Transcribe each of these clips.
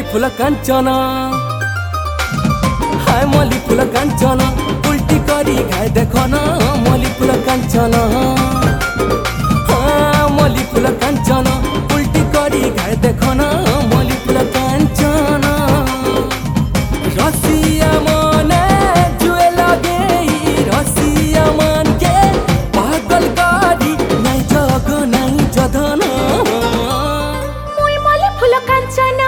फूल कांचन हाय मल्ली फूल कांचन उल्टी करी खाए देख न मल्ली फूल कांचन हाँ मल्ली फूल कांचन उल्टी करी खाए देख न मल्ली फूल कांचन रसिया मने जुए लगे रसिया मन के पागल करी नहीं जग नहीं जधन मुई मल्ली फूल कांचन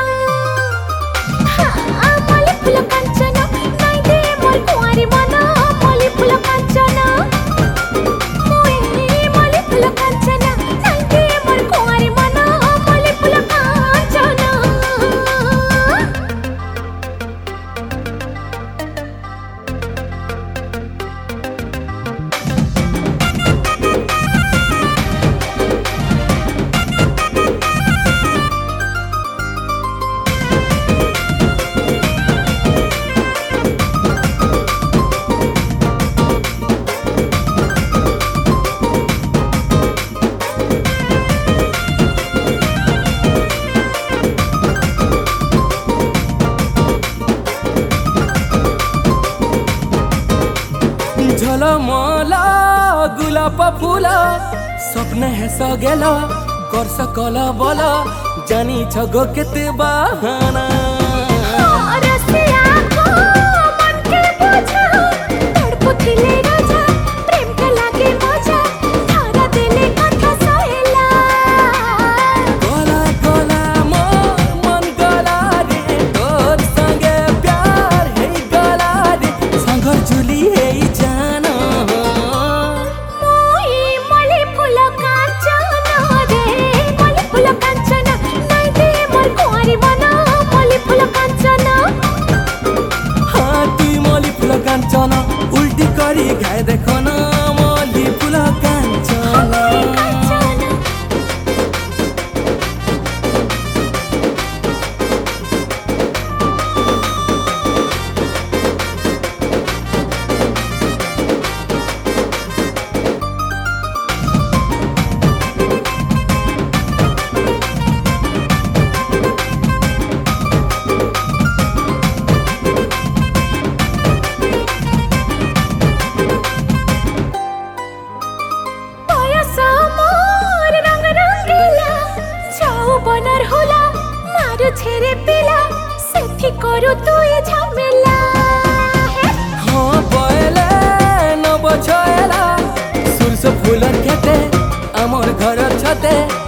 मल्ली फूल कांचन नहीं दे मोर कुंवारी मन मल्ली फूल कांचन मुई मल्ली फूल कांचन नहीं दे मोर कुंवारी मन मल्ली फूल कांचन झलमला गुलाब फूला स्वप्न है सगेला कर सकल बल जानी छगो केते बहाना रसिया को मन के बोझा तड़पुथिले राजा प्रेम के लागे मजा धारा देले कथा सहेला गला गला मन गला रे तोर संगे प्यार है गला रे संगर जुली है जाना मुई मल्ली फूल कांचन रे मल्ली फूल कांचन नहीं दे मोर कुंवारी मन मल्ली फूल कांचन हाँ तुई मल्ली फूल कांचन उल्टी करी खाए देख न मल्ली फूल कांचन বনার হোলা মারু ছেড়ে পিলা সেথি করু তুই ঝামেলা हाँ बयले न बछयला सुरस फूल खेते आमर घर छते